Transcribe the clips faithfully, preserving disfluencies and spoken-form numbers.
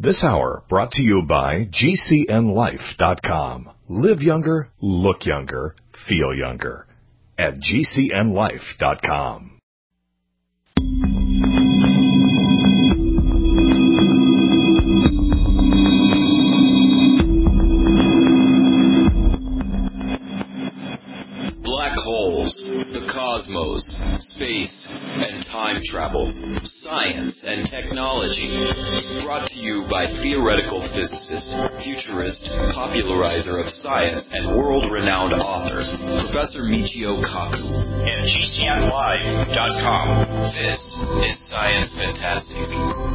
This hour brought to you by G C N life dot com. Live younger, look younger, feel younger. At G C N life dot com. Black holes, the cosmos, space, and time travel, science and technology. Brought to you by theoretical physicist, futurist, popularizer of science, and world-renowned author, Professor Michio Kaku. At G C N live dot com. This is Science Fantastic.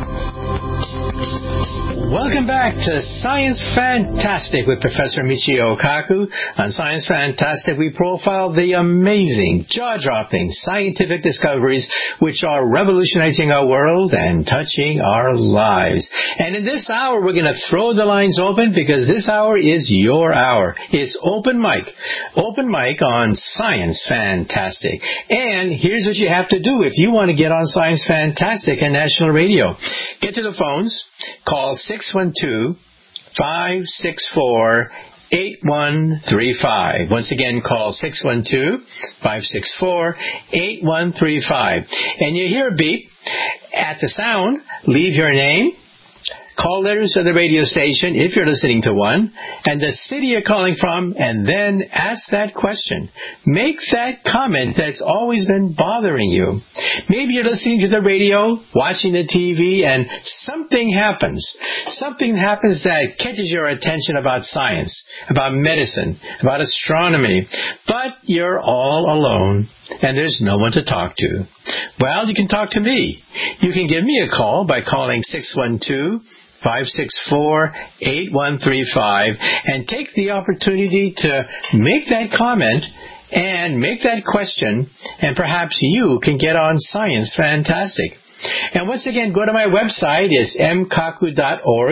Welcome back to Science Fantastic with Professor Michio Kaku. On Science Fantastic, we profile the amazing, jaw-dropping scientific discoveries which are revolutionizing our world and touching our lives. And in this hour, we're going to throw the lines open because this hour is your hour. It's open mic. Open mic on Science Fantastic. And here's what you have to do if you want to get on Science Fantastic and National Radio. Get to the phones. Call six one two, five six four, eight one three five. Once again, call six one two, five six four, eight one three five. And you hear a beep. At the sound, leave your name, call letters of the radio station if you're listening to one, and the city you're calling from, and then ask that question. Make that comment that's always been bothering you. Maybe you're listening to the radio, watching the T V, and something happens. Something happens that catches your attention about science, about medicine, about astronomy, but you're all alone. And there's no one to talk to. Well, you can talk to me. You can give me a call by calling six one two, five six four, eight one three five and take the opportunity to make that comment and make that question, and perhaps you can get on Science Fantastic. And once again, go to my website. It's m kaku dot org,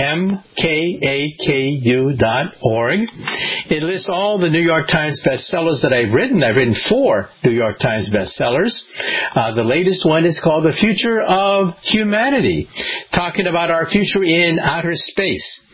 M K A K U dot org. It lists all the New York Times bestsellers that I've written. I've written four New York Times bestsellers. Uh, the latest one is called The Future of Humanity, talking about our future in outer space.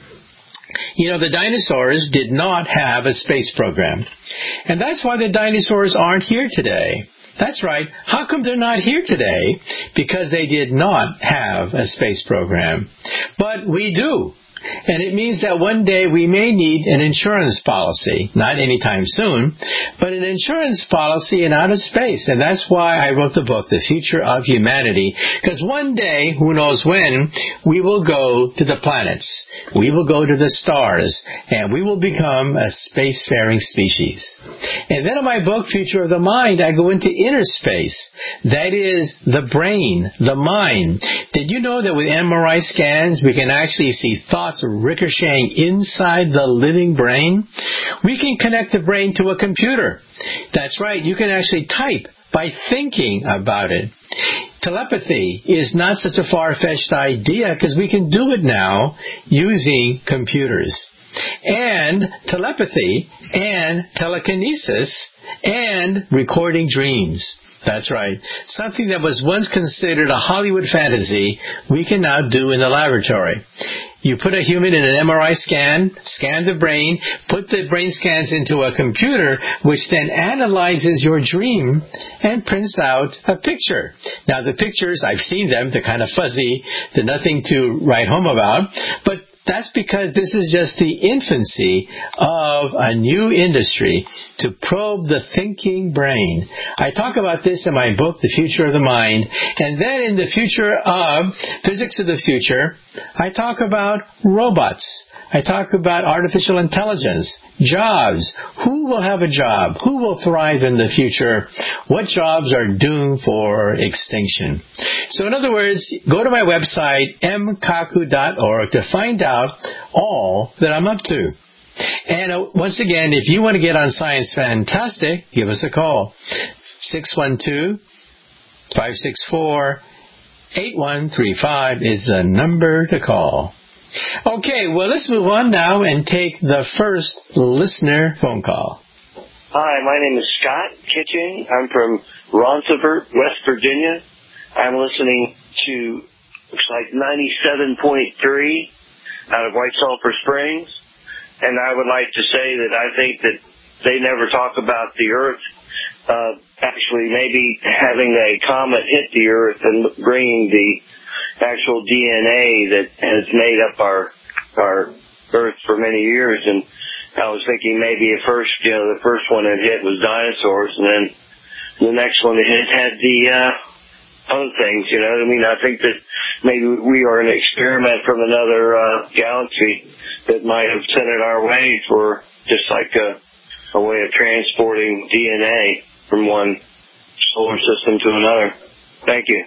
You know, the dinosaurs did not have a space program. And that's why the dinosaurs aren't here today. That's right. How come they're not here today? Because they did not have a space program. But we do. And it means that one day we may need an insurance policy. Not anytime soon, but an insurance policy in outer space. And that's why I wrote the book, The Future of Humanity. Because one day, who knows when, we will go to the planets. We will go to the stars. And we will become a spacefaring species. And then in my book, Future of the Mind, I go into inner space. That is the brain, the mind. Did you know that with M R I scans, we can actually see thoughts ricocheting inside the living brain? We can connect the brain to a computer. That's right. You can actually type by thinking about it. Telepathy is not such a far-fetched idea because we can do it now using computers. And telepathy and telekinesis and recording dreams. That's right. Something that was once considered a Hollywood fantasy, we can now do in the laboratory. You put a human in an M R I scan, scan the brain, put the brain scans into a computer, which then analyzes your dream and prints out a picture. Now, the pictures, I've seen them. They're kind of fuzzy. They're nothing to write home about. But that's because this is just the infancy of a new industry to probe the thinking brain. I talk about this in my book, The Future of the Mind. And then in the future of Physics of the Future, I talk about robots. I talk about artificial intelligence, jobs. Who will have a job? Who will thrive in the future? What jobs are doomed for extinction? So in other words, go to my website, m kaku dot org, to find out all that I'm up to. And uh, once again, if you want to get on Science Fantastic, give us a call. six one two, five six four, eight one three five is the number to call. Okay, well, let's move on now and take the first listener phone call. Hi, my name is Scott Kitching. I'm from Roncevert, West Virginia. I'm listening to looks like ninety-seven point three out of White Sulphur Springs. And I would like to say that I think that they never talk about the Earth uh, actually maybe having a comet hit the Earth and bringing the actual D N A that has made up our our Earth for many years. And I was thinking maybe at first, you know, the first one that hit was dinosaurs, and then the next one that hit had the uh, other things, you know what I mean? I think that maybe we are an experiment from another uh, galaxy that might have sent it our way for just like a, a way of transporting D N A from one solar system to another. Thank you.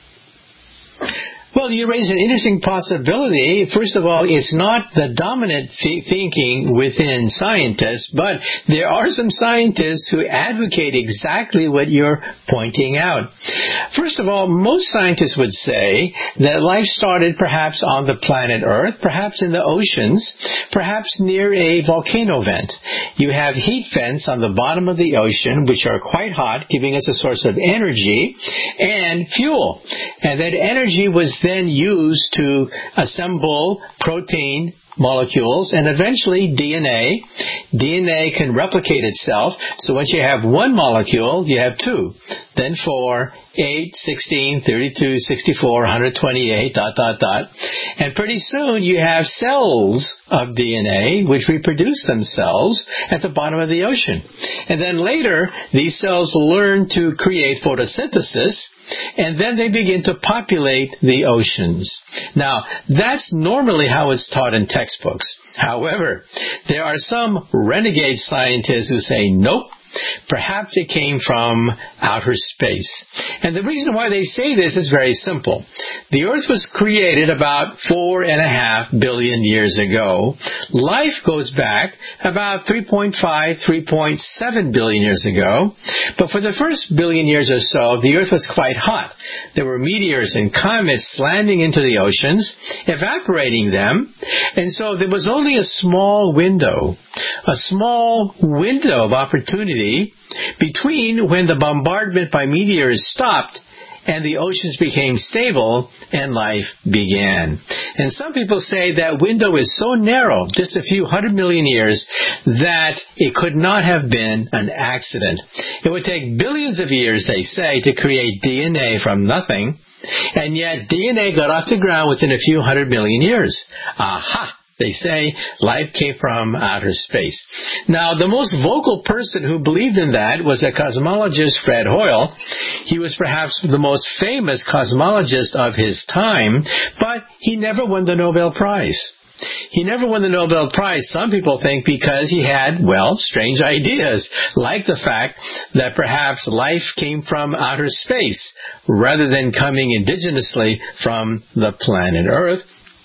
Well, you raise an interesting possibility. First of all, it's not the dominant th- thinking within scientists, but there are some scientists who advocate exactly what you're pointing out. First of all, most scientists would say that life started perhaps on the planet Earth, perhaps in the oceans, perhaps near a volcano vent. You have heat vents on the bottom of the ocean, which are quite hot, giving us a source of energy and fuel. And that energy was then used to assemble protein molecules and eventually D N A. D N A can replicate itself. So once you have one molecule, you have two, then four, eight, sixteen, thirty-two, sixty-four, one hundred twenty-eight, dot, dot, dot. And pretty soon you have cells of D N A which reproduce themselves at the bottom of the ocean. And then later, these cells learn to create photosynthesis, and then they begin to populate the oceans. Now, that's normally how it's taught in textbooks. However, there are some renegade scientists who say, nope, perhaps it came from outer space. And the reason why they say this is very simple. The Earth was created about four and a half billion years ago. Life goes back about three point five, three point seven billion years ago. But for the first billion years or so, the Earth was quite hot. There were meteors and comets slamming into the oceans, evaporating them. And so there was only a small window, a small window of opportunity between when the bombardment by meteors stopped and the oceans became stable and life began. And some people say that window is so narrow, just a few hundred million years, that it could not have been an accident. It would take billions of years, they say, to create D N A from nothing, and yet D N A got off the ground within a few hundred million years. Aha! They say life came from outer space. Now, the most vocal person who believed in that was a cosmologist, Fred Hoyle. He was perhaps the most famous cosmologist of his time, but he never won the Nobel Prize. He never won the Nobel Prize, some people think, because he had, well, strange ideas, like the fact that perhaps life came from outer space rather than coming indigenously from the planet Earth.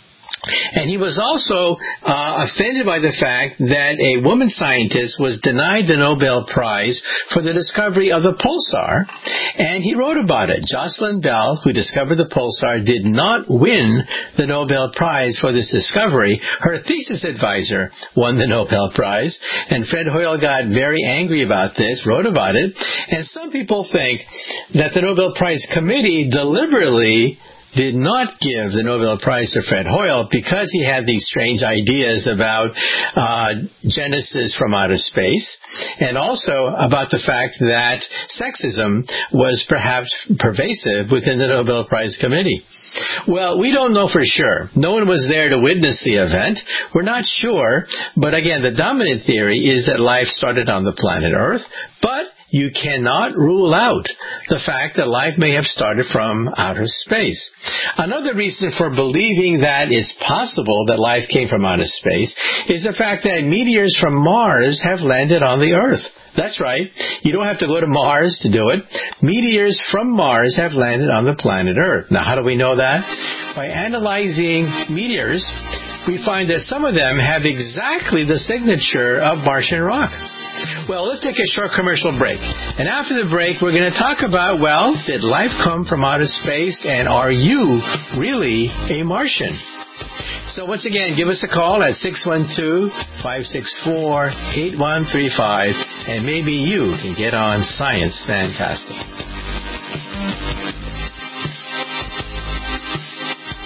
And he was also uh, offended by the fact that a woman scientist was denied the Nobel Prize for the discovery of the pulsar, and he wrote about it. Jocelyn Bell, who discovered the pulsar, did not win the Nobel Prize for this discovery. Her thesis advisor won the Nobel Prize, and Fred Hoyle got very angry about this, wrote about it, and some people think that the Nobel Prize committee deliberately did not give the Nobel Prize to Fred Hoyle because he had these strange ideas about uh, Genesis from outer space, and also about the fact that sexism was perhaps pervasive within the Nobel Prize committee. Well, we don't know for sure. No one was there to witness the event. We're not sure. But again, the dominant theory is that life started on the planet Earth, but you cannot rule out the fact that life may have started from outer space. Another reason for believing that it's possible that life came from outer space is the fact that meteors from Mars have landed on the Earth. That's right. You don't have to go to Mars to do it. Meteors from Mars have landed on the planet Earth. Now, how do we know that? By analyzing meteors, we find that some of them have exactly the signature of Martian rock. Well, let's take a short commercial break. And after the break, we're going to talk about, well, did life come from outer space, and are you really a Martian? So once again, give us a call at six one two, five six four, eight one three five, and maybe you can get on Science Fantastic.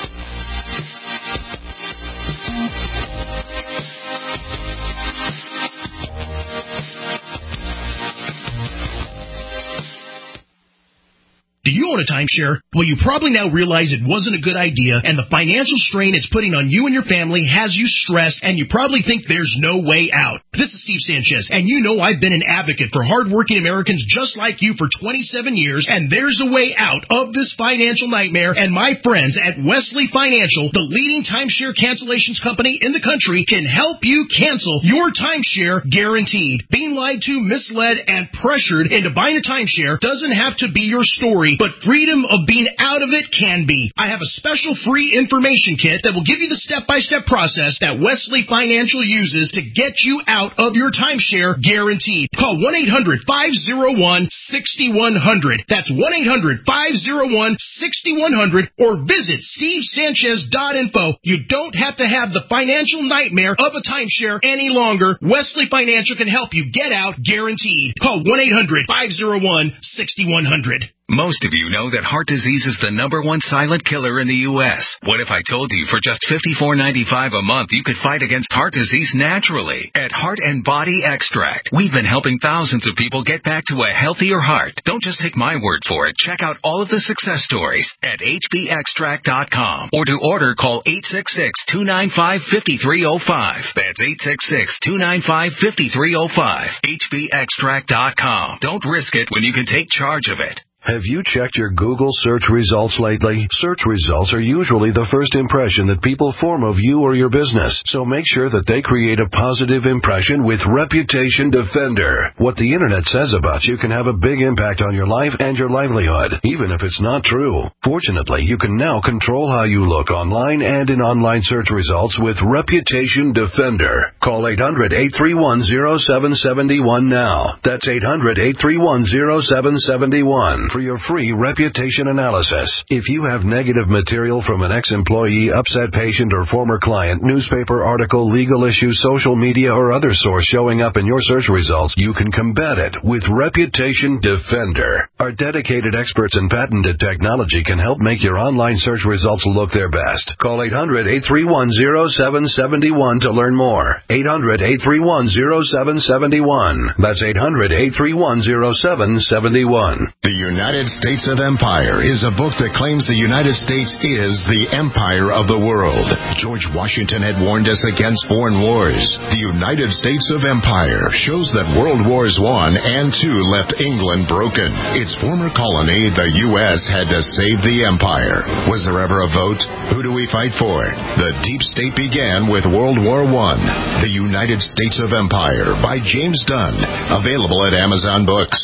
Do you own a timeshare? Well, you probably now realize it wasn't a good idea, and the financial strain it's putting on you and your family has you stressed, and you probably think there's no way out. This is Steve Sanchez, and you know I've been an advocate for hardworking Americans just like you for twenty-seven years, and there's a way out of this financial nightmare, and my friends at Wesley Financial, the leading timeshare cancellations company in the country, can help you cancel your timeshare guaranteed. Being lied to, misled, and pressured into buying a timeshare doesn't have to be your story, but freedom of being out of it can be. I have a special free information kit that will give you the step-by-step process that Wesley Financial uses to get you out of your timeshare guaranteed. Call one eight hundred, five oh one, six one zero zero. That's one eight hundred, five oh one, six one zero zero, or visit steve sanchez dot info. You don't have to have the financial nightmare of a timeshare any longer. Wesley Financial can help you get out guaranteed. Call one eight hundred, five oh one, six one zero zero. Most of you know that heart disease is the number one silent killer in the U S What if I told you for just fifty-four ninety-five a month you could fight against heart disease naturally? At Heart and Body Extract, we've been helping thousands of people get back to a healthier heart. Don't just take my word for it. Check out all of the success stories at h b extract dot com, or to order, call eight six six, two nine five, five three zero five. That's eight six six, two nine five, five three zero five. h b extract dot com. Don't risk it when you can take charge of it. Have you checked your Google search results lately? Search results are usually the first impression that people form of you or your business, so make sure that they create a positive impression with Reputation Defender. What the Internet says about you can have a big impact on your life and your livelihood, even if it's not true. Fortunately, you can now control how you look online and in online search results with Reputation Defender. Call eight hundred, eight three one, zero seven seven one now. That's eight hundred, eight three one, zero seven seven one. For your free reputation analysis. If you have negative material from an ex-employee, upset patient, or former client, newspaper article, legal issue, social media, or other source showing up in your search results, you can combat it with Reputation Defender. Our dedicated experts in patented technology can help make your online search results look their best. Call eight hundred, eight three one, zero seven seven one to learn more. eight hundred, eight three one, zero seven seven one. That's eight hundred, eight three one, zero seven seven one. The United States of Empire is a book that claims the United States is the empire of the world. George Washington had warned us against foreign wars. The United States of Empire shows that World Wars One and Two left England broken. Its former colony, the U S, had to save the empire. Was there ever a vote? Who do we fight for? The deep state began with World War One. The United States of Empire by James Dunn. Available at Amazon Books.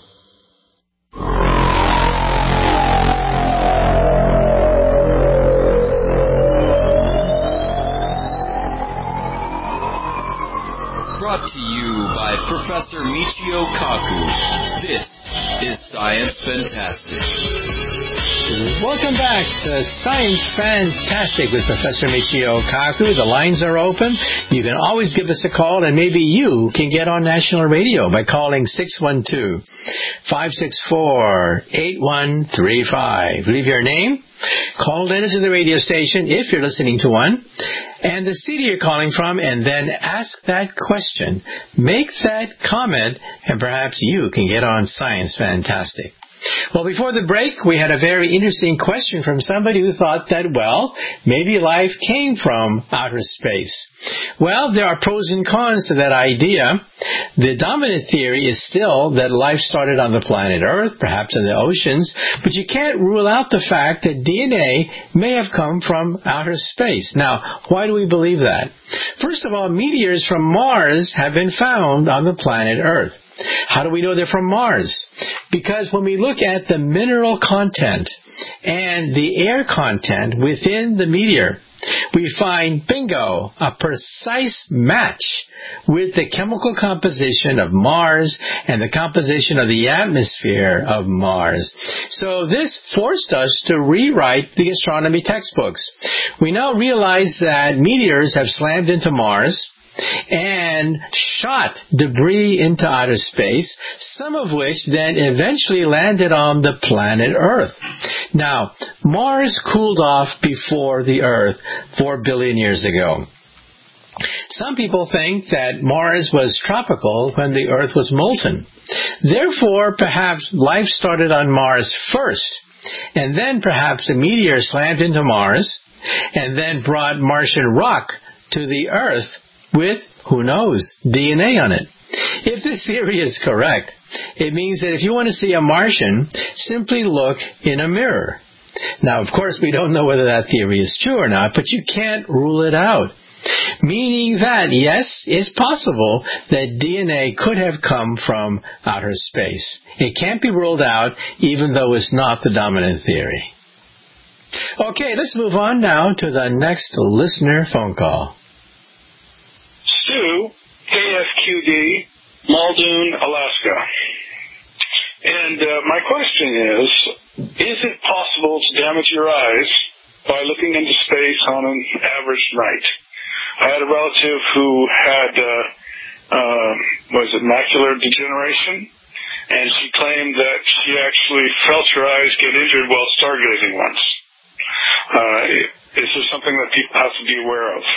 Brought to you by Professor Michio Kaku. This is Science Fantastic. Welcome back to Science Fantastic with Professor Michio Kaku. The lines are open. You can always give us a call, and maybe you can get on national radio by calling six one two, five six four, eight one three five. Leave your name, call letter to the radio station if you're listening to one, and the city you're calling from, and then ask that question. Make that comment, and perhaps you can get on Science Fantastic. Well, before the break, we had a very interesting question from somebody who thought that, well, maybe life came from outer space. Well, there are pros and cons to that idea. The dominant theory is still that life started on the planet Earth, perhaps in the oceans, but you can't rule out the fact that D N A may have come from outer space. Now, why do we believe that? First of all, meteors from Mars have been found on the planet Earth. How do we know they're from Mars? Because when we look at the mineral content and the air content within the meteor, we find, bingo, a precise match with the chemical composition of Mars and the composition of the atmosphere of Mars. So this forced us to rewrite the astronomy textbooks. We now realize that meteors have slammed into Mars and shot debris into outer space, some of which then eventually landed on the planet Earth. Now, Mars cooled off before the Earth four billion years ago. Some people think that Mars was tropical when the Earth was molten. Therefore, perhaps life started on Mars first, and then perhaps a meteor slammed into Mars, and then brought Martian rock to the Earth with, who knows, D N A on it. If this theory is correct, it means that if you want to see a Martian, simply look in a mirror. Now, of course, we don't know whether that theory is true or not, but you can't rule it out. Meaning that, yes, it's possible that D N A could have come from outer space. It can't be ruled out, even though it's not the dominant theory. Okay, let's move on now to the next listener phone call. Stu, K F Q D, Muldoon, Alaska. And uh, my question is, is it possible to damage your eyes by looking into space on an average night? I had a relative who had, uh, uh, was it macular degeneration? And she claimed that she actually felt her eyes get injured while stargazing once. Uh, is this something that people have to be aware of?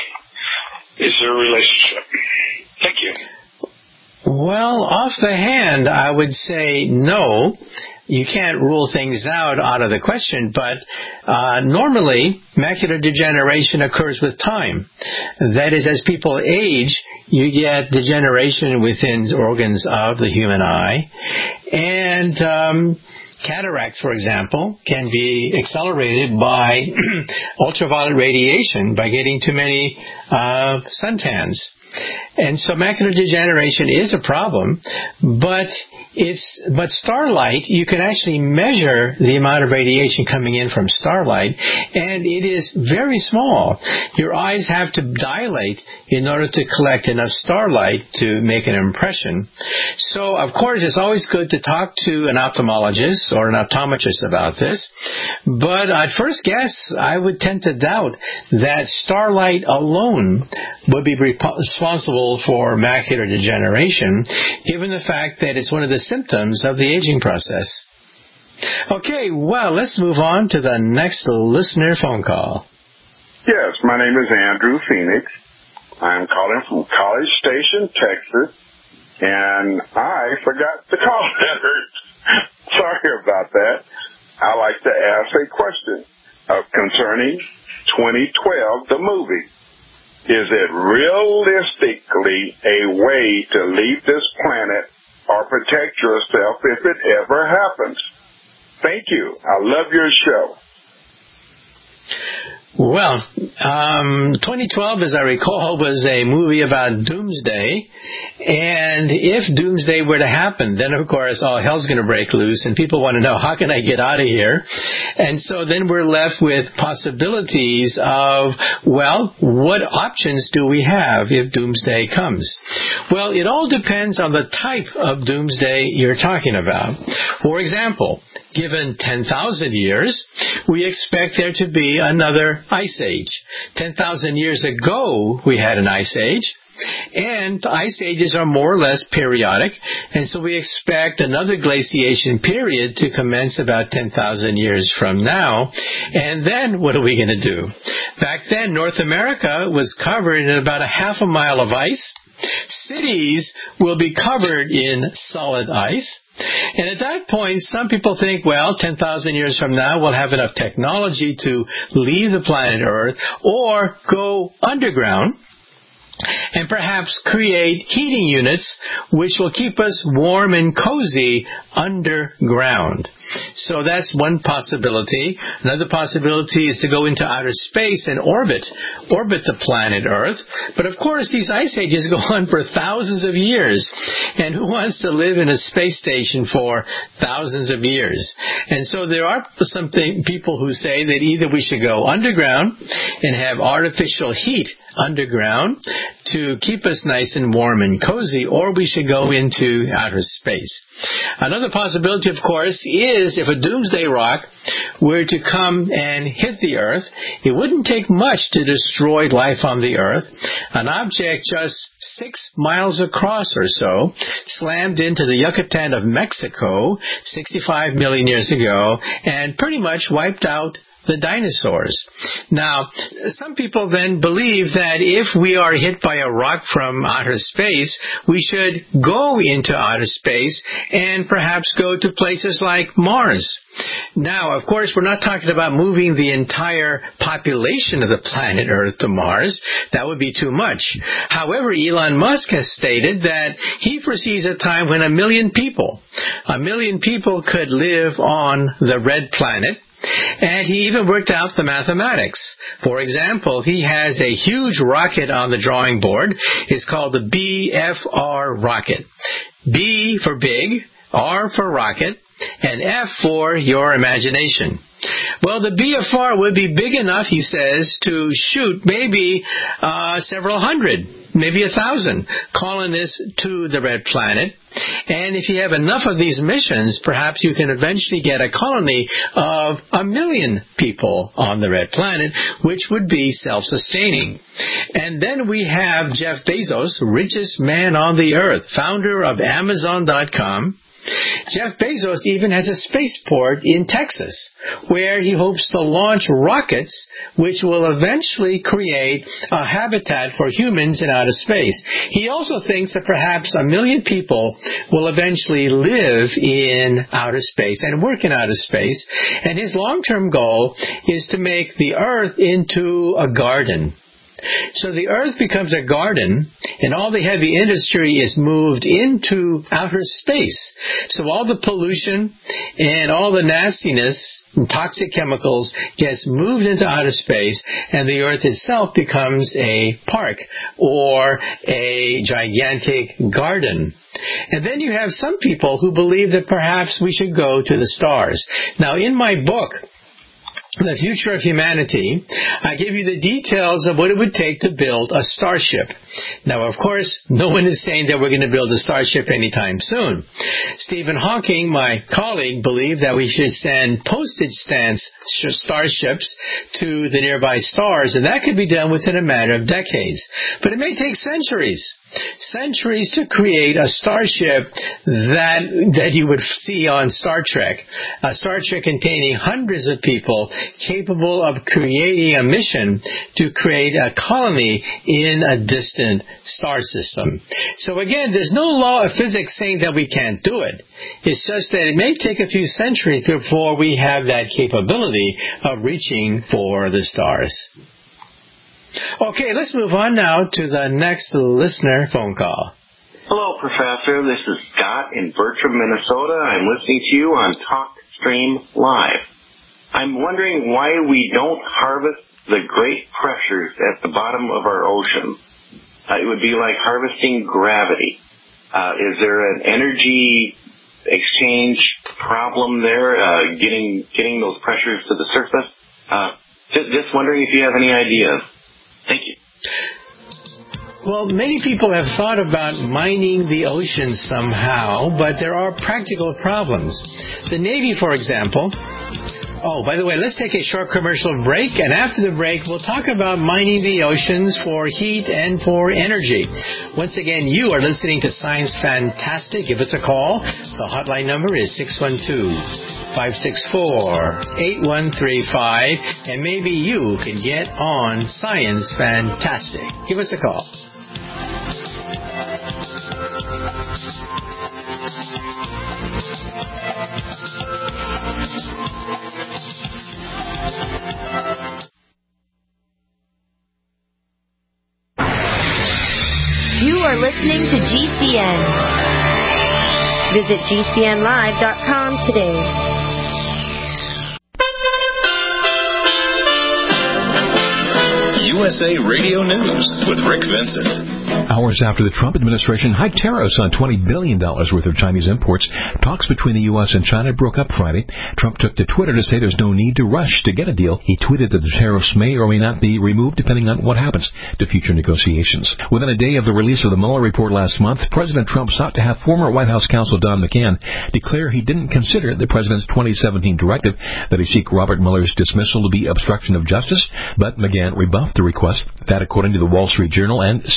Is there a relationship? Thank you. Well, off the hand, I would say no. You can't rule things out out of the question, but uh, normally macular degeneration occurs with time. That is, as people age, you get degeneration within organs of the human eye. And um, cataracts, for example, can be accelerated by ultraviolet radiation, by getting too many uh, suntans. And so macular degeneration is a problem, but it's but starlight, you can actually measure the amount of radiation coming in from starlight, and it is very small. Your eyes have to dilate in order to collect enough starlight to make an impression. So, of course, it's always good to talk to an ophthalmologist or an optometrist about this, but at first guess, I would tend to doubt that starlight alone would be responsible for macular degeneration, given the fact that it's one of the symptoms of the aging process. Okay, well, let's move on to the next listener phone call. Yes, my name is Andrew Phoenix. I'm calling from College Station, Texas, and I forgot to call letters. Sorry about that. I'd like to ask a question uh, concerning twenty twelve, the movie. Is it realistically a way to leave this planet or protect yourself if it ever happens? Thank you. I love your show. Well, um, twenty twelve, as I recall, was a movie about doomsday. And if doomsday were to happen, then, of course, all hell's going to break loose, and people want to know, how can I get out of here? And so then we're left with possibilities of, well, what options do we have if doomsday comes? Well, it all depends on the type of doomsday you're talking about. For example, given ten thousand years, we expect there to be another ice age. ten thousand years ago, we had an ice age. And ice ages are more or less periodic, and so we expect another glaciation period to commence about ten thousand years from now. And then what are we going to do? Back then, North America was covered in about a half a mile of ice. Cities will be covered in solid ice. And at that point, some people think, well, ten thousand years from now, we'll have enough technology to leave the planet Earth or go underground and perhaps create heating units which will keep us warm and cozy underground. So that's one possibility. Another possibility is to go into outer space and orbit, orbit the planet Earth. But of course, these ice ages go on for thousands of years. And who wants to live in a space station for thousands of years? And so there are some th- people who say that either we should go underground and have artificial heat underground to keep us nice and warm and cozy, or we should go into outer space. Another possibility, of course, is if a doomsday rock were to come and hit the Earth, it wouldn't take much to destroy life on the Earth. An object just six miles across or so slammed into the Yucatan of Mexico sixty-five million years ago and pretty much wiped out the dinosaurs. Now, some people then believe that if we are hit by a rock from outer space, we should go into outer space and perhaps go to places like Mars. Now, of course, we're not talking about moving the entire population of the planet Earth to Mars. That would be too much. However, Elon Musk has stated that he foresees a time when a million people, a million people could live on the red planet. And he even worked out the mathematics. For example, he has a huge rocket on the drawing board. It's called the B F R rocket. B for big, R for rocket, and F for your imagination. Well, the B F R would be big enough, he says, to shoot maybe uh, several hundred, maybe a thousand colonists to the red planet. And if you have enough of these missions, perhaps you can eventually get a colony of a million people on the red planet, which would be self-sustaining. And then we have Jeff Bezos, richest man on the earth, founder of Amazon dot com. Jeff Bezos even has a spaceport in Texas where he hopes to launch rockets which will eventually create a habitat for humans in outer space. He also thinks that perhaps a million people will eventually live in outer space and work in outer space. And his long-term goal is to make the Earth into a garden. So the Earth becomes a garden, and all the heavy industry is moved into outer space. So all the pollution and all the nastiness and toxic chemicals gets moved into outer space, and the Earth itself becomes a park or a gigantic garden. And then you have some people who believe that perhaps we should go to the stars. Now, in my book, The Future of Humanity, I give you the details of what it would take to build a starship. Now, of course, no one is saying that we're going to build a starship anytime soon. Stephen Hawking, my colleague, believed that we should send postage stamp starships to the nearby stars, and that could be done within a matter of decades. But it may take centuries. Centuries to create a starship that that you would see on Star Trek. A Star Trek containing hundreds of people capable of creating a mission to create a colony in a distant star system. So again, there's no law of physics saying that we can't do it. It's just that it may take a few centuries before we have that capability of reaching for the stars. Okay, let's move on now to the next listener phone call. Hello, Professor. This is Scott in Bertram, Minnesota. I'm listening to you on TalkStream Live. I'm wondering why we don't harvest the great pressures at the bottom of our ocean. Uh, it would be like harvesting gravity. Uh, is there an energy exchange problem there, uh, getting getting those pressures to the surface? Uh, just, just wondering if you have any ideas. Thank you. Well, many people have thought about mining the ocean somehow, but there are practical problems. The Navy, for example. Oh, by the way, let's take a short commercial break, and after the break, we'll talk about mining the oceans for heat and for energy. Once again, you are listening to Science Fantastic. Give us a call. The hotline number is six one two, five six four, eight one three five, and maybe you can get on Science Fantastic. Give us a call. You are listening to G C N. Visit G C N live dot com today. U S A Radio News with Rick Vincent. Hours after the Trump administration hiked tariffs on twenty billion dollars worth of Chinese imports, talks between the U S and China broke up Friday. Trump took to Twitter to say there's no need to rush to get a deal. He tweeted that the tariffs may or may not be removed depending on what happens to future negotiations. Within a day of the release of the Mueller report last month, President Trump sought to have former White House counsel Don McGahn declare he didn't consider the president's twenty seventeen directive that he seek Robert Mueller's dismissal to be obstruction of justice, but McGahn rebuffed the request. That, according to the Wall Street Journal and C N N,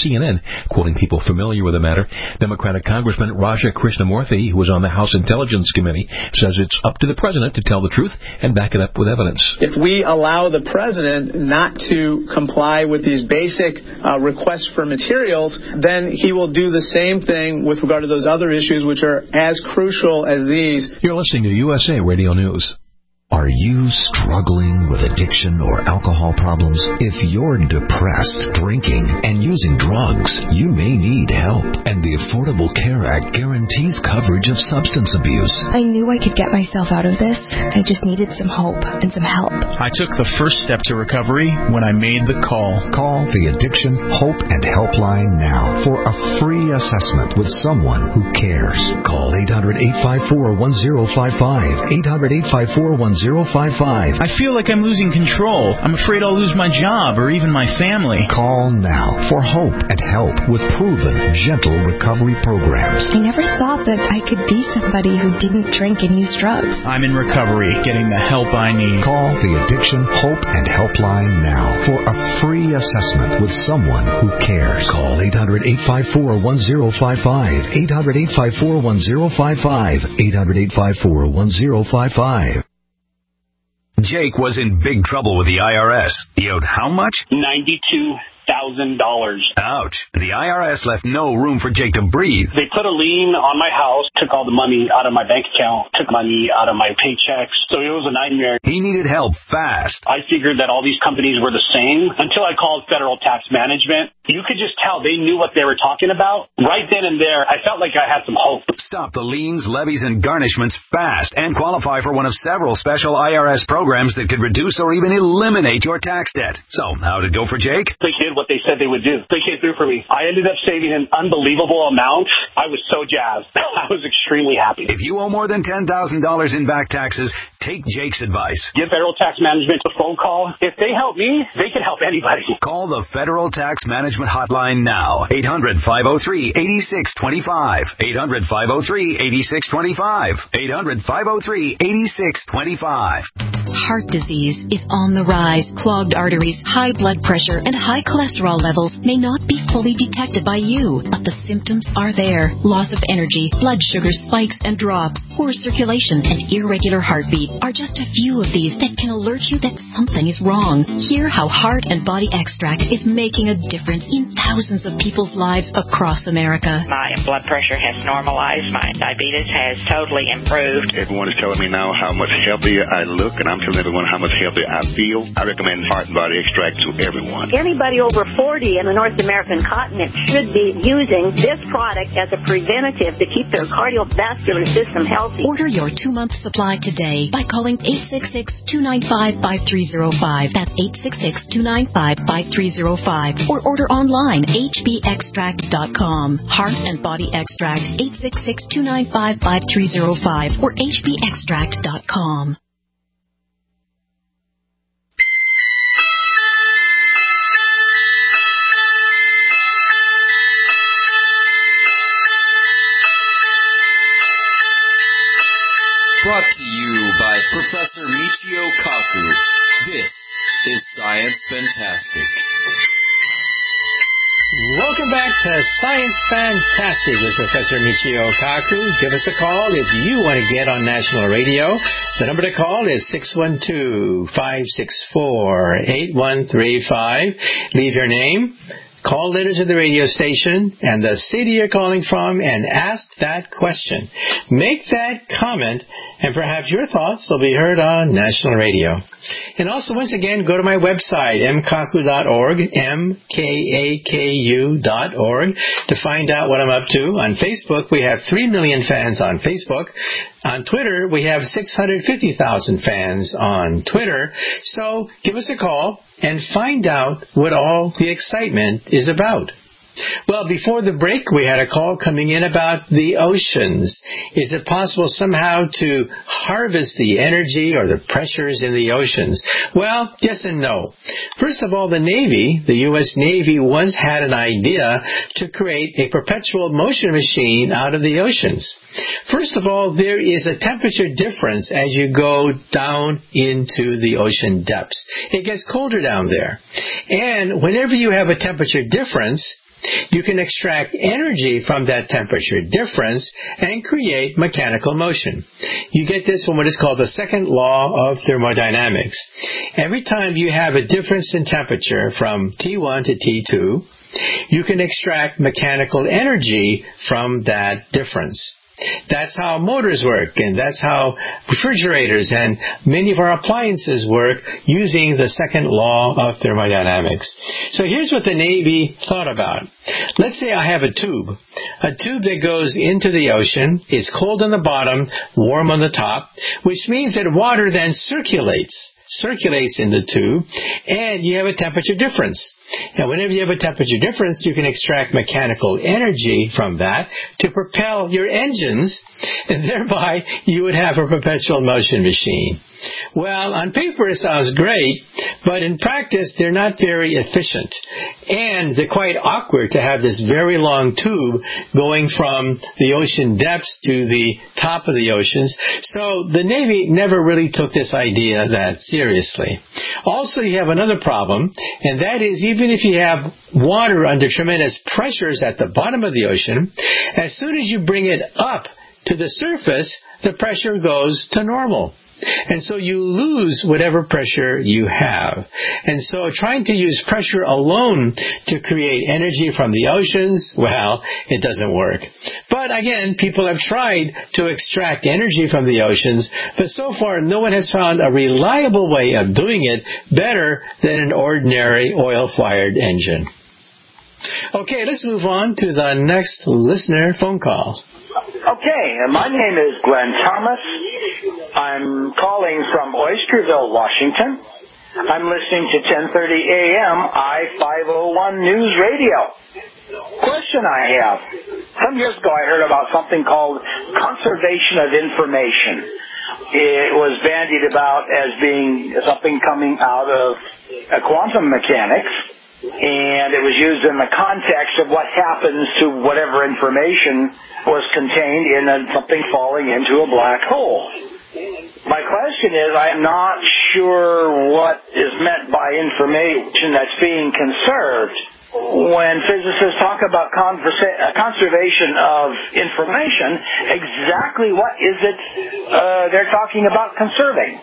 Quoting people familiar with the matter, Democratic Congressman Raja Krishnamurthy, who was on the House Intelligence Committee, says it's up to the president to tell the truth and back it up with evidence. If we allow the president not to comply with these basic uh, requests for materials, then he will do the same thing with regard to those other issues which are as crucial as these. You're listening to U S A Radio News. Are you struggling with addiction or alcohol problems? If you're depressed, drinking, and using drugs, you may need help. And the Affordable Care Act guarantees coverage of substance abuse. I knew I could get myself out of this. I just needed some hope and some help. I took the first step to recovery when I made the call. Call the Addiction Hope and Helpline now for a free assessment with someone who cares. Call eight hundred, eight five four, one zero five five. eight hundred, eight five four, one zero five five. I feel like I'm losing control. I'm afraid I'll lose my job or even my family. Call now for hope and help with proven, gentle recovery programs. I never thought that I could be somebody who didn't drink and use drugs. I'm in recovery, getting the help I need. Call the Addiction Hope and Helpline now for a free assessment with someone who cares. Call eight hundred, eight five four, one zero five five. eight hundred, eight five four, one zero five five. eight hundred, eight five four, one zero five five. Jake was in big trouble with the I R S. He owed how much? ninety-two thousand dollars. Ouch. The I R S left no room for Jake to breathe. They put a lien on my house, took all the money out of my bank account, took money out of my paychecks. So it was a nightmare. He needed help fast. I figured that all these companies were the same until I called Federal Tax Management. You could just tell they knew what they were talking about. Right then and there, I felt like I had some hope. Stop the liens, levies, and garnishments fast and qualify for one of several special I R S programs that could reduce or even eliminate your tax debt. So, how'd it go for Jake? They did what they said they would do. They came through for me. I ended up saving an unbelievable amount. I was so jazzed. I was extremely happy. If you owe more than ten thousand dollars in back taxes, take Jake's advice. Give Federal Tax Management a phone call. If they help me, they can help anybody. Call the Federal Tax Management Hotline now. eight hundred, five oh three, eight six two five. eight hundred, five oh three, eight six two five. eight hundred, five oh three, eight six two five. Heart disease is on the rise. Clogged arteries, high blood pressure, and high cholesterol levels may not be fully detected by you, but the symptoms are there. Loss of energy, blood sugar spikes and drops, poor circulation, and irregular heartbeat are just a few of these that can alert you that something is wrong. Hear how Heart and Body Extract is making a difference in thousands of people's lives across America. My blood pressure has normalized. My diabetes has totally improved. Everyone is telling me now how much healthier I look, and I'm telling everyone how much healthier I feel. I recommend Heart and Body Extract to everyone. Anybody over forty in the North American continent should be using this product as a preventative to keep their cardiovascular system healthy. Order your two-month supply today by calling eight six six, two nine five, five three zero five. That's eight six six, two nine five, five three zero five. Or order online, h b extract dot com. Heart and Body Extract, eight six six, two nine five, five three zero five or h b extract dot com. Brought to you by Professor Michio Kaku. This is Science Fantastic. Welcome back to Science Fantastic with Professor Michio Kaku. Give us a call if you want to get on national radio. The number to call is six one two, five six four, eight one three five. Leave your name, call letter to the radio station, and the city you're calling from, and ask that question. Make that comment, and perhaps your thoughts will be heard on national radio. And also, once again, go to my website, m kaku dot org, M K A K U dot org, to find out what I'm up to. On Facebook, we have three million fans on Facebook. On Twitter, we have six hundred fifty thousand fans on Twitter. So give us a call and find out what all the excitement is about. Well, before the break, we had a call coming in about the oceans. Is it possible somehow to harvest the energy or the pressures in the oceans? Well, yes and no. First of all, the Navy, the U S Navy, once had an idea to create a perpetual motion machine out of the oceans. First of all, there is a temperature difference as you go down into the ocean depths. It gets colder down there. And whenever you have a temperature difference, You can extract energy from that temperature difference and create mechanical motion. You get this from what is called the second law of thermodynamics. Every time you have a difference in temperature from T one to T two, you can extract mechanical energy from that difference. That's how motors work, and that's how refrigerators and many of our appliances work using the second law of thermodynamics. So here's what the Navy thought about. Let's say I have a tube, a tube that goes into the ocean. It's cold on the bottom, warm on the top, which means that water then circulates. circulates in the tube, and you have a temperature difference. And whenever you have a temperature difference, you can extract mechanical energy from that to propel your engines, and thereby you would have a perpetual motion machine. Well, on paper it sounds great, but in practice they're not very efficient. And they're quite awkward to have this very long tube going from the ocean depths to the top of the oceans. So the Navy never really took this idea that seriously. Also, you have another problem, and that is even if you have water under tremendous pressures at the bottom of the ocean, as soon as you bring it up to the surface, the pressure goes to normal. And so you lose whatever pressure you have. And so trying to use pressure alone to create energy from the oceans, well, it doesn't work. But again, people have tried to extract energy from the oceans, but so far no one has found a reliable way of doing it better than an ordinary oil-fired engine. Okay, let's move on to the next listener phone call. Okay, my name is Glenn Thomas. I'm calling from Oysterville, Washington. I'm listening to ten thirty a.m. I five oh one News Radio. Question I have. Some years ago I heard about something called conservation of information. It was bandied about as being something coming out of quantum mechanics, and it was used in the context of what happens to whatever information was contained in a, something falling into a black hole. My question is, I'm not sure what is meant by information that's being conserved. When physicists talk about conversa- conservation of information, exactly what is it uh, they're talking about conserving?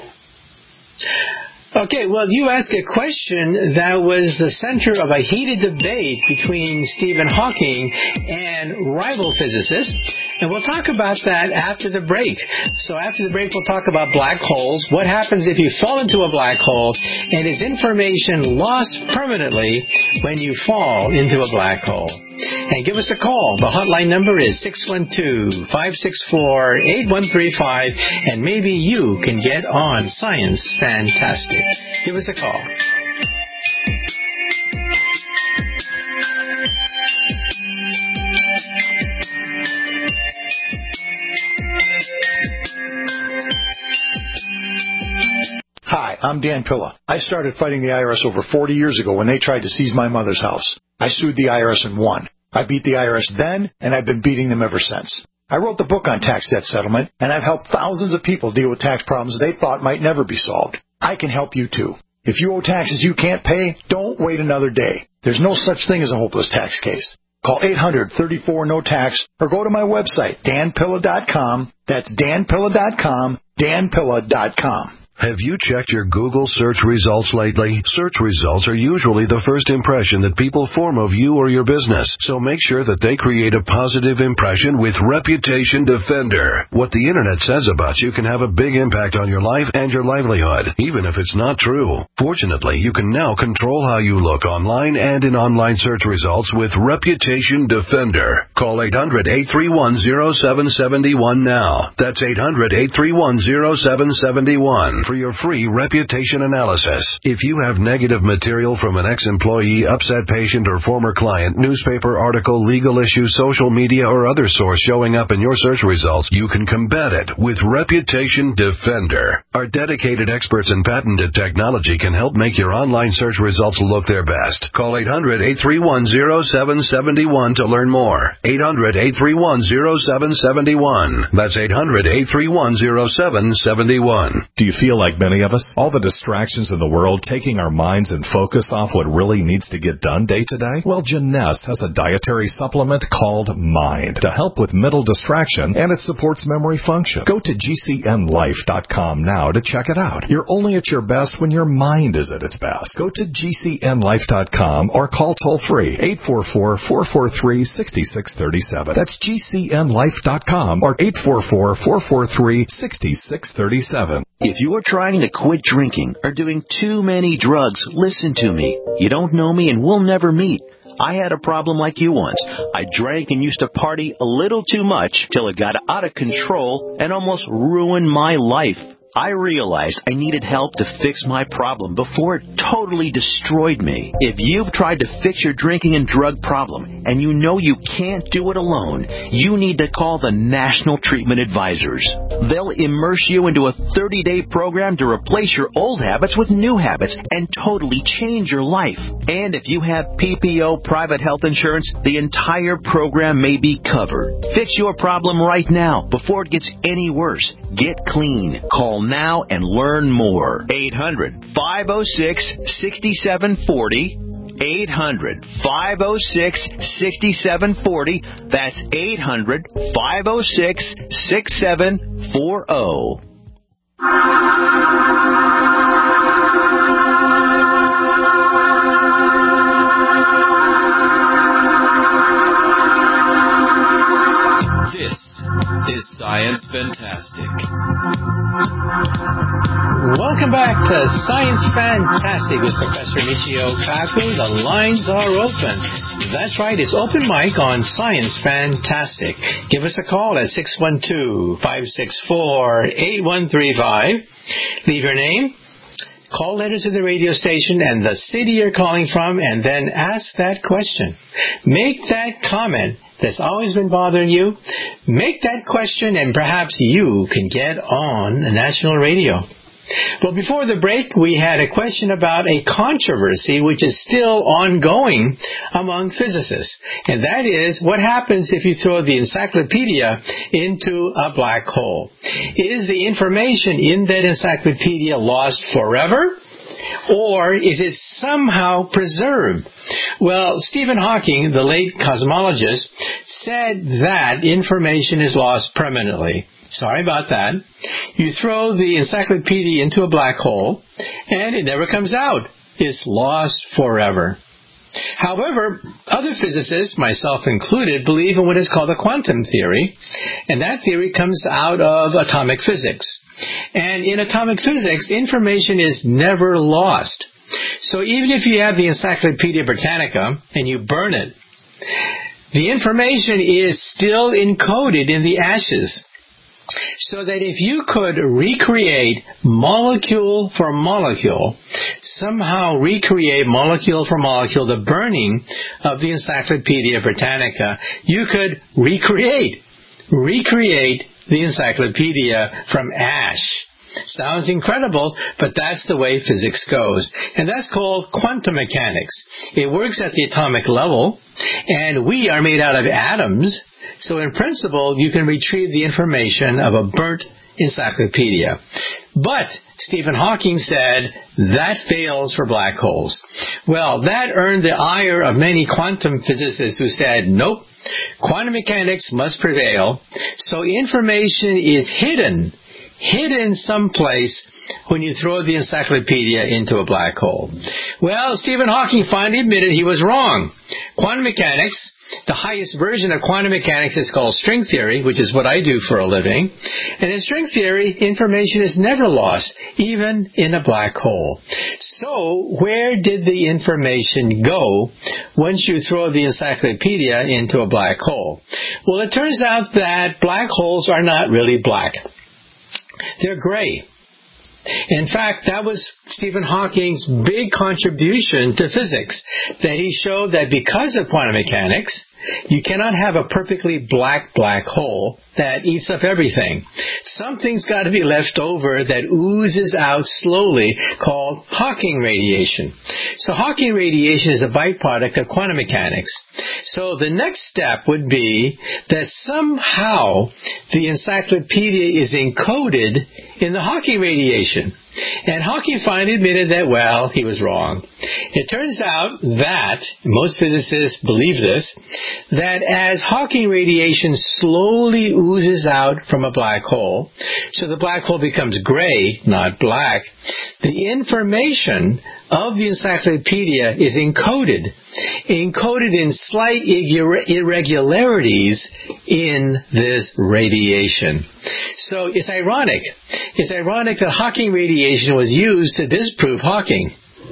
Okay, well, you asked a question that was the center of a heated debate between Stephen Hawking and rival physicists, and we'll talk about that after the break. So after the break, we'll talk about black holes, what happens if you fall into a black hole, and is information lost permanently when you fall into a black hole? And give us a call. The hotline number is six one two, five six four, eight one three five, and maybe you can get on Science Fantastic. Give us a call. Hi, I'm Dan Pilla. I started fighting the I R S over forty years ago when they tried to seize my mother's house. I sued the I R S and won. I beat the I R S then, and I've been beating them ever since. I wrote the book on tax debt settlement, and I've helped thousands of people deal with tax problems they thought might never be solved. I can help you too. If you owe taxes you can't pay, don't wait another day. There's no such thing as a hopeless tax case. Call eight hundred, thirty-four, no tax or go to my website, dan pilla dot com. That's dan pilla dot com, dan pilla dot com. Have you checked your Google search results lately? Search results are usually the first impression that people form of you or your business, so make sure that they create a positive impression with Reputation Defender. What the Internet says about you can have a big impact on your life and your livelihood, even if it's not true. Fortunately, you can now control how you look online and in online search results with Reputation Defender. Call eight hundred, eight three one, zero seven seven one now. That's eight hundred, eight three one, zero seven seven one. For your free reputation analysis. If you have negative material from an ex-employee, upset patient, or former client, newspaper article, legal issue, social media, or other source showing up in your search results, you can combat it with Reputation Defender. Our dedicated experts in patented technology can help make your online search results look their best. Call eight hundred, eight three one, zero seven seven one to learn more. eight hundred, eight three one, zero seven seven one. That's eight hundred, eight three one, zero seven seven one. Do you feel feel like many of us? All the distractions in the world taking our minds and focus off what really needs to get done day to day? Well, Jeunesse has a dietary supplement called Mind to help with mental distraction, and it supports memory function. Go to G C N life dot com now to check it out. You're only at your best when your mind is at its best. Go to G C N life dot com or call toll-free eight four four, four four three, six six three seven. That's G C N life dot com or eight four four, four four three, six six three seven. If you are trying to quit drinking or doing too many drugs, listen to me. You don't know me and we'll never meet. I had a problem like you once. I drank and used to party a little too much till it got out of control and almost ruined my life. I realized I needed help to fix my problem before it totally destroyed me. If you've tried to fix your drinking and drug problem and you know you can't do it alone, you need to call the National Treatment Advisors. They'll immerse you into a thirty-day program to replace your old habits with new habits and totally change your life. And if you have P P O private health insurance, the entire program may be covered. Fix your problem right now before it gets any worse. Get clean. Call now and learn more. eight hundred, five oh six, six seven four oh. eight hundred, five oh six, six seven four oh. That's eight hundred, five oh six, six seven four oh. This is Science Fantastic. Welcome back to Science Fantastic with Professor Michio Kaku. The lines are open. That's right, it's open mic on Science Fantastic. Give us a call at six one two, five six four, eight one three five. Leave your name, call letter to the radio station and the city you're calling from, and then ask that question. Make that comment that's always been bothering you. Make that question and perhaps you can get on national radio. Well, before the break, we had a question about a controversy which is still ongoing among physicists. And that is, what happens if you throw the encyclopedia into a black hole? Is the information in that encyclopedia lost forever? Or is it somehow preserved? Well, Stephen Hawking, the late cosmologist, said that information is lost permanently. Sorry about that. You throw the encyclopedia into a black hole, and it never comes out. It's lost forever. However, other physicists, myself included, believe in what is called the quantum theory, and that theory comes out of atomic physics. And in atomic physics, information is never lost. So even if you have the Encyclopedia Britannica and you burn it, the information is still encoded in the ashes. So that if you could recreate molecule for molecule, somehow recreate molecule for molecule the burning of the Encyclopedia Britannica, you could recreate, recreate the encyclopedia from ash. Sounds incredible, but that's the way physics goes. And that's called quantum mechanics. It works at the atomic level, and we are made out of atoms. So in principle, you can retrieve the information of a burnt encyclopedia. But Stephen Hawking said that fails for black holes. Well, that earned the ire of many quantum physicists who said, nope, quantum mechanics must prevail. So information is hidden, hidden someplace when you throw the encyclopedia into a black hole. Well, Stephen Hawking finally admitted he was wrong. Quantum mechanics, the highest version of quantum mechanics is called string theory, which is what I do for a living. And in string theory, information is never lost, even in a black hole. So, where did the information go once you throw the encyclopedia into a black hole? Well, it turns out that black holes are not really black. They're gray. In fact, that was Stephen Hawking's big contribution to physics, that he showed that because of quantum mechanics, you cannot have a perfectly black black hole that eats up everything. Something's got to be left over that oozes out slowly, called Hawking radiation. So Hawking radiation is a byproduct of quantum mechanics. So the next step would be that somehow the encyclopedia is encoded in the Hawking radiation. And Hawking finally admitted that, well, he was wrong. It turns out that, most physicists believe this, that as Hawking radiation slowly oozes out from a black hole, so the black hole becomes gray, not black, the information of the encyclopedia is encoded, encoded in slight irregularities in this radiation. So it's ironic. It's ironic that Hawking radiation was used to disprove Hawking.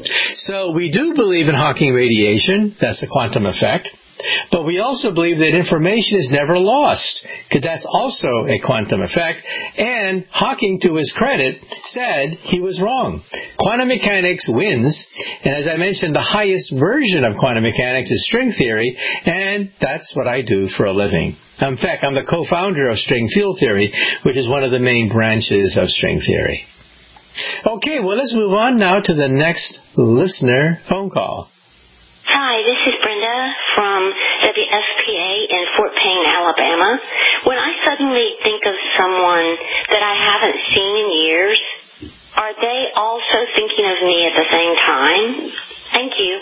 So we do believe in Hawking radiation. That's the quantum effect. But we also believe that information is never lost, because that's also a quantum effect. And Hawking, to his credit, said he was wrong. Quantum mechanics wins, and as I mentioned, the highest version of quantum mechanics is string theory, and that's what I do for a living. In fact, I'm the co-founder of string field theory, which is one of the main branches of string theory. Okay, well, let's move on now to the next listener phone call. Hi, this is Brenda from W S P A in Fort Payne, Alabama. When I suddenly think of someone that I haven't seen in years, are they also thinking of me at the same time? Thank you.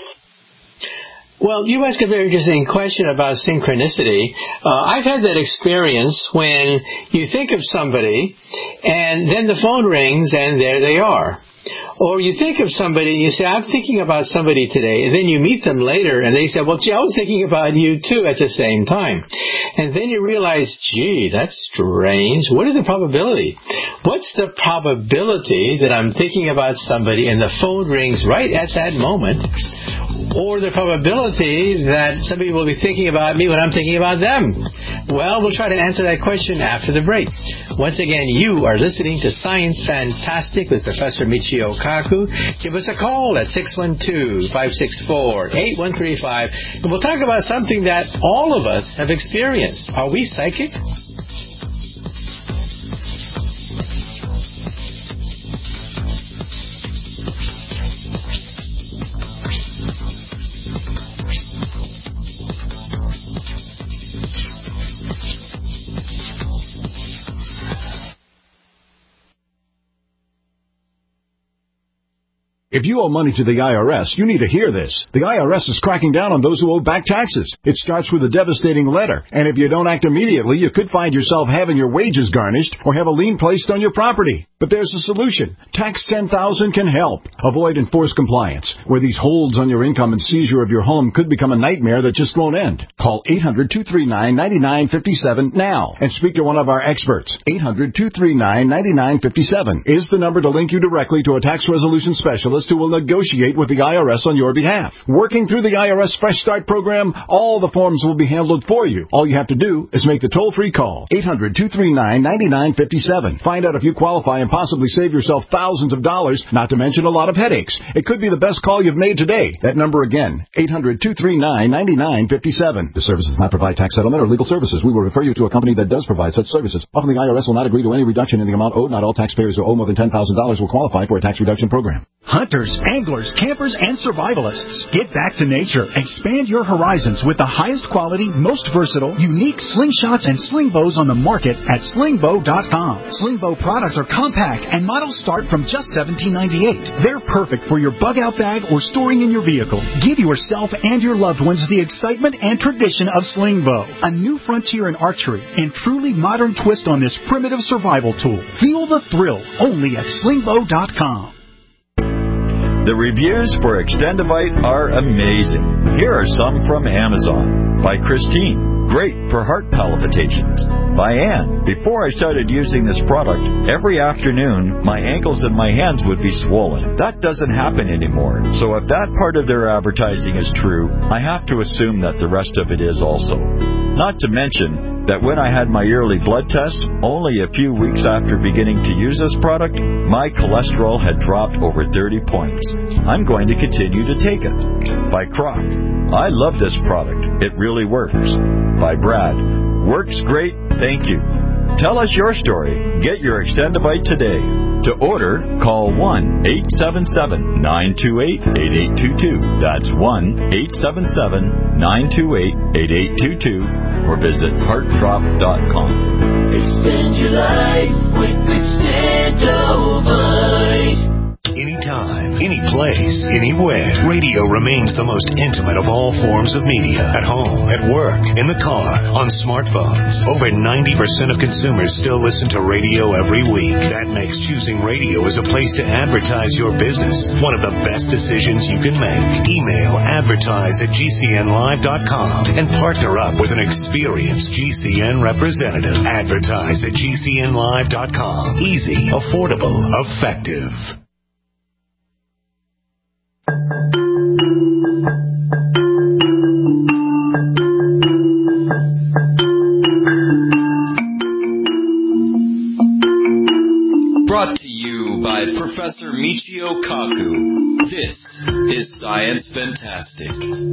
Well, you ask a very interesting question about synchronicity. Uh, I've had that experience when you think of somebody and then the phone rings and there they are. Or you think of somebody and you say, I'm thinking about somebody today, and then you meet them later and they say, well, gee, I was thinking about you too at the same time. And then you realize, gee, that's strange. What is the probability? What's the probability that I'm thinking about somebody and the phone rings right at that moment? Or the probability that somebody will be thinking about me when I'm thinking about them? Well, we'll try to answer that question after the break. Once again, you are listening to Science Fantastic with Professor Michio Kaku. Give us a call at six one two, five six four, eight one three five. And we'll talk about something that all of us have experienced. Are we psychic? If you owe money to the I R S, you need to hear this. The I R S is cracking down on those who owe back taxes. It starts with a devastating letter, and if you don't act immediately, you could find yourself having your wages garnished or have a lien placed on your property. But there's a solution. Tax ten thousand can help. Avoid enforced compliance, where these holds on your income and seizure of your home could become a nightmare that just won't end. Call eight hundred, two three nine, nine nine five seven now and speak to one of our experts. eight hundred, two three nine, nine nine five seven is the number to link you directly to a tax resolution specialist who will negotiate with the I R S on your behalf. Working through the I R S Fresh Start program, all the forms will be handled for you. All you have to do is make the toll-free call. eight hundred, two three nine, nine nine five seven. Find out if you qualify and possibly save yourself thousands of dollars, not to mention a lot of headaches. It could be the best call you've made today. That number again, eight hundred, two three nine, nine nine five seven. The service does not provide tax settlement or legal services. We will refer you to a company that does provide such services. Often the I R S will not agree to any reduction in the amount owed. Not all taxpayers who owe more than ten thousand dollars will qualify for a tax reduction program. Hunters, anglers, campers, and survivalists. Get back to nature. Expand your horizons with the highest quality, most versatile, unique slingshots and sling bows on the market at sling bow dot com. Sling bow products are compact and models start from just seventeen ninety-eight. They're perfect for your bug-out bag or storing in your vehicle. Give yourself and your loved ones the excitement and tradition of sling bow. A new frontier in archery and truly modern twist on this primitive survival tool. Feel the thrill only at sling bow dot com. The reviews for Extendivite are amazing. Here are some from Amazon. By Christine. Great for heart palpitations. By Anne. Before I started using this product, every afternoon my ankles and my hands would be swollen. That doesn't happen anymore. So if that part of their advertising is true, I have to assume that the rest of it is also. Not to mention that when I had my yearly blood test, only a few weeks after beginning to use this product, my cholesterol had dropped over thirty points. I'm going to continue to take it. By Croc. I love this product. It really works. By Brad. Works great, thank you. Tell us your story. Get your Extendivite today. To order, call one eight seven seven, nine two eight, eight eight two two. That's one eight seven seven, nine two eight, eight eight two two. or visit heart drop dot com. Extend your life with Extendovite. Anytime, any place, anywhere, radio remains the most intimate of all forms of media. At home, at work, in the car, on smartphones. Over ninety percent of consumers still listen to radio every week. That makes choosing radio as a place to advertise your business one of the best decisions you can make. Email advertise at G C N live dot com and partner up with an experienced G C N representative. Advertise at G C N live dot com. Easy, affordable, effective. Brought to you by Professor Michio Kaku. This is Science Fantastic.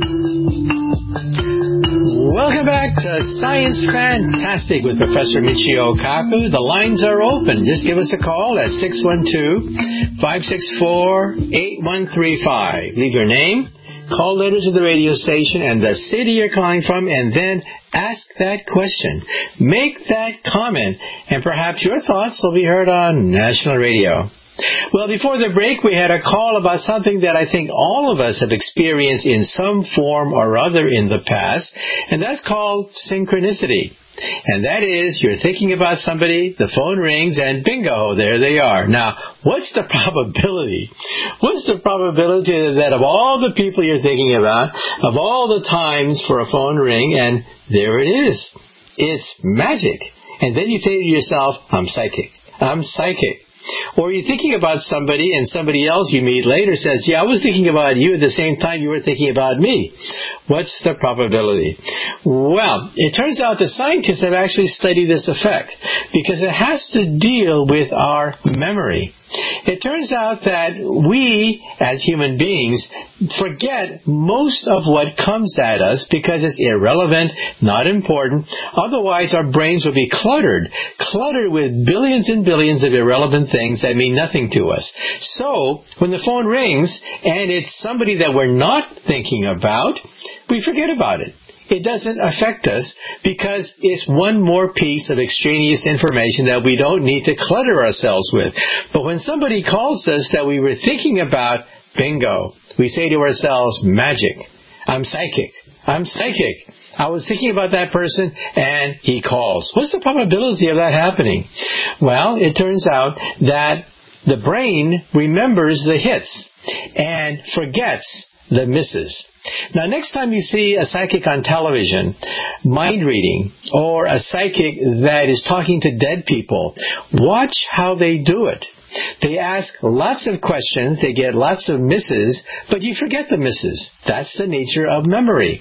Welcome back to Science Fantastic with Professor Michio Kaku. The lines are open. Just give us a call at six one two, five six four, eight one three five. Leave your name, call letters of the radio station, and the city you're calling from, and then ask that question. Make that comment, and perhaps your thoughts will be heard on national radio. Well, before the break, we had a call about something that I think all of us have experienced in some form or other in the past, and that's called synchronicity. And that is, you're thinking about somebody, the phone rings, and bingo, there they are. Now, what's the probability? What's the probability that of all the people you're thinking about, of all the times for a phone ring, and there it is. It's magic. And then you say to yourself, I'm psychic. I'm psychic. Or you're thinking about somebody, and somebody else you meet later says, yeah, I was thinking about you at the same time you were thinking about me. What's the probability? Well, it turns out that scientists have actually studied this effect because it has to deal with our memory. It turns out that we, as human beings, forget most of what comes at us because it's irrelevant, not important. Otherwise, our brains will be cluttered, cluttered with billions and billions of irrelevant things that mean nothing to us. So, when the phone rings and it's somebody that we're not thinking about, we forget about it. It doesn't affect us because it's one more piece of extraneous information that we don't need to clutter ourselves with. But when somebody calls us that we were thinking about, bingo, we say to ourselves, magic. I'm psychic. I'm psychic. I was thinking about that person, and he calls. What's the probability of that happening? Well, it turns out that the brain remembers the hits and forgets the misses. Now, next time you see a psychic on television, mind reading, or a psychic that is talking to dead people, watch how they do it. They ask lots of questions, they get lots of misses, but you forget the misses. That's the nature of memory.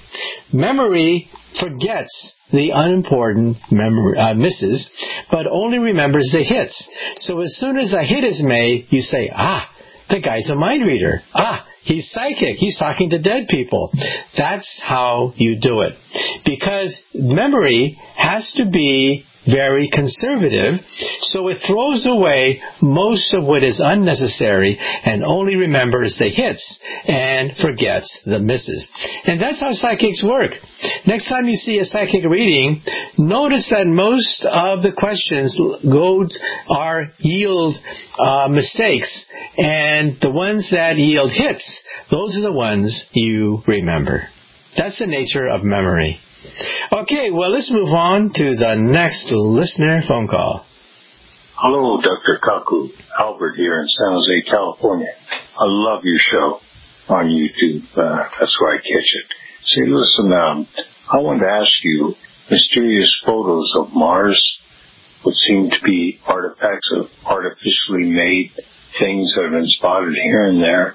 Memory forgets the unimportant memory, uh, misses, but only remembers the hits. So as soon as a hit is made, you say, ah, the guy's a mind reader. Ah, he's psychic. He's talking to dead people. That's how you do it. Because memory has to be very conservative, so it throws away most of what is unnecessary and only remembers the hits and forgets the misses. And that's how psychics work. Next time you see a psychic reading, notice that most of the questions go are yield uh, mistakes, and the ones that yield hits, those are the ones you remember. That's the nature of memory. Okay, well, let's move on to the next listener phone call. Hello, Doctor Kaku. Albert here in San Jose, California. I love your show on YouTube. Uh, that's where I catch it. Say, listen, um, I wanted to ask you, mysterious photos of Mars would seem to be artifacts of artificially made things that have been spotted here and there,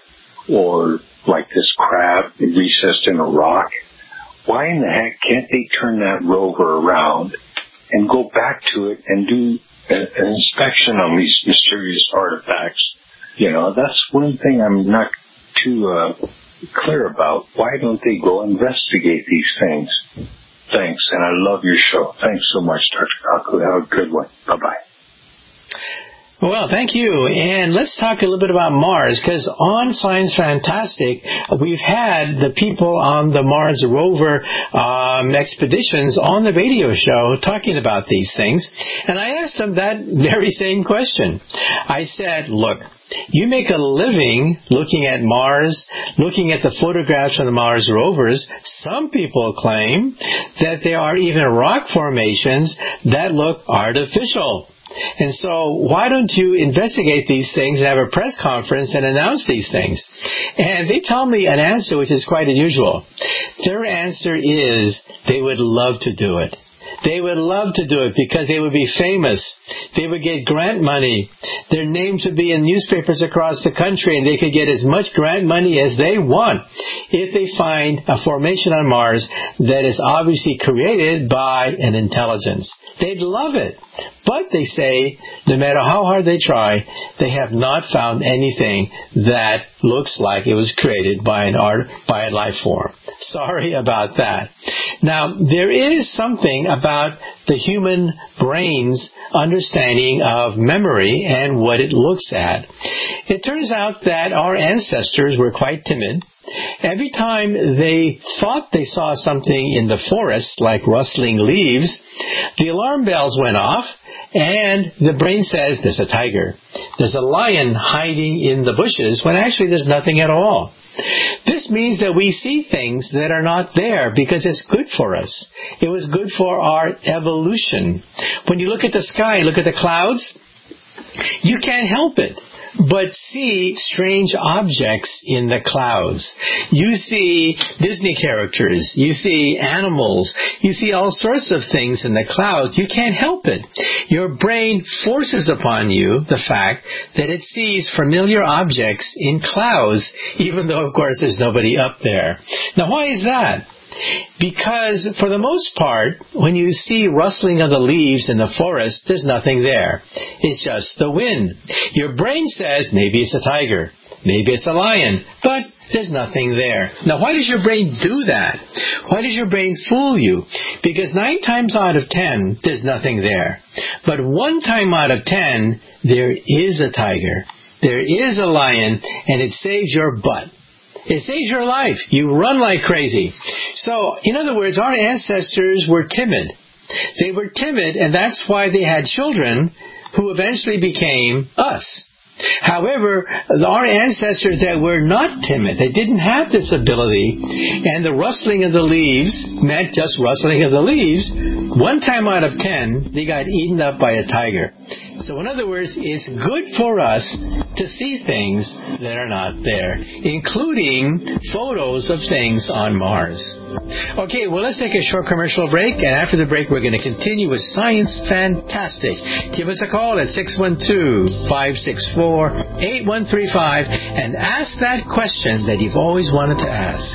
or like this crab recessed in a rock. Why in the heck can't they turn that rover around and go back to it and do an inspection on these mysterious artifacts? You know, that's one thing I'm not too uh, clear about. Why don't they go investigate these things? Thanks, and I love your show. Thanks so much, Doctor Kaku. Have a good one. Bye-bye. Well, thank you. And let's talk a little bit about Mars, because on Science Fantastic, we've had the people on the Mars rover um, expeditions on the radio show talking about these things. And I asked them that very same question. I said, look, you make a living looking at Mars, looking at the photographs from the Mars rovers. Some people claim that there are even rock formations that look artificial. And so why don't you investigate these things and have a press conference and announce these things? And they tell me an answer which is quite unusual. Their answer is they would love to do it. They would love to do it because they would be famous. They would get grant money. Their names would be in newspapers across the country, and they could get as much grant money as they want if they find a formation on Mars that is obviously created by an intelligence. They'd love it. But they say, no matter how hard they try, they have not found anything that looks like it was created by an art, by a life form. Sorry about that. Now, there is something about the human brain's understanding of memory and what it looks at. It turns out that our ancestors were quite timid. Every time they thought they saw something in the forest, like rustling leaves, the alarm bells went off, and the brain says, there's a tiger. There's a lion hiding in the bushes, when actually there's nothing at all. This means that we see things that are not there because it's good for us. It was good for our evolution. When you look at the sky, look at the clouds, you can't help it but see strange objects in the clouds. You see Disney characters. You see animals. You see all sorts of things in the clouds. You can't help it. Your brain forces upon you the fact that it sees familiar objects in clouds, even though, of course, there's nobody up there. Now, why is that? Because, for the most part, when you see rustling of the leaves in the forest, there's nothing there. It's just the wind. Your brain says, maybe it's a tiger, maybe it's a lion, but there's nothing there. Now, why does your brain do that? Why does your brain fool you? Because nine times out of ten, there's nothing there. But one time out of ten, there is a tiger. There is a lion, and it saves your butt. It saves your life. You run like crazy. So, in other words, our ancestors were timid. They were timid, and that's why they had children who eventually became us. However, our ancestors that were not timid, they didn't have this ability, and the rustling of the leaves meant just rustling of the leaves. One time out of ten, they got eaten up by a tiger. So in other words, it's good for us to see things that are not there, including photos of things on Mars. Okay, well, let's take a short commercial break, and after the break, we're going to continue with Science Fantastic. Give us a call at six one two, five six four, eight one three five and ask that question that you've always wanted to ask.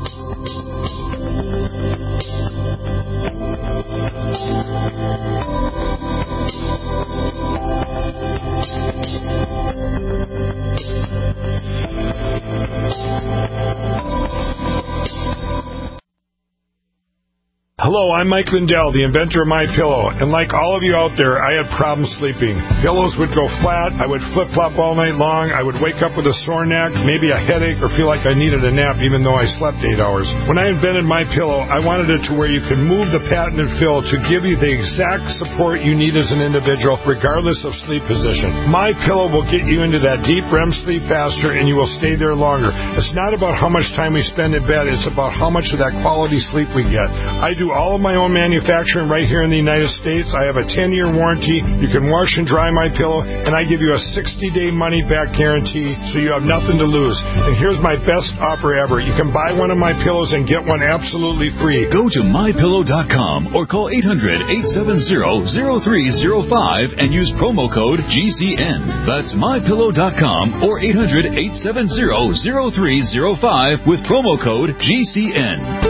Hello, I'm Mike Lindell, the inventor of MyPillow, and like all of you out there, I had problems sleeping. Pillows would go flat, I would flip-flop all night long, I would wake up with a sore neck, maybe a headache, or feel like I needed a nap even though I slept eight hours. When I invented MyPillow, I wanted it to where you could move the patented fill to give you the exact support you need as an individual, regardless of sleep position. MyPillow will get you into that deep R E M sleep faster, and you will stay there longer. It's not about how much time we spend in bed, it's about how much of that quality sleep we get. I do all of my own manufacturing right here in the United States. I have a ten-year warranty. You can wash and dry my pillow, and I give you a sixty-day money-back guarantee, so you have nothing to lose. And here's my best offer ever. You can buy one of my pillows and get one absolutely free. Go to my pillow dot com or call eight hundred, eight seven zero, zero three zero five and use promo code G C N. That's my pillow dot com or eight hundred, eight seven zero, zero three zero five with promo code G C N.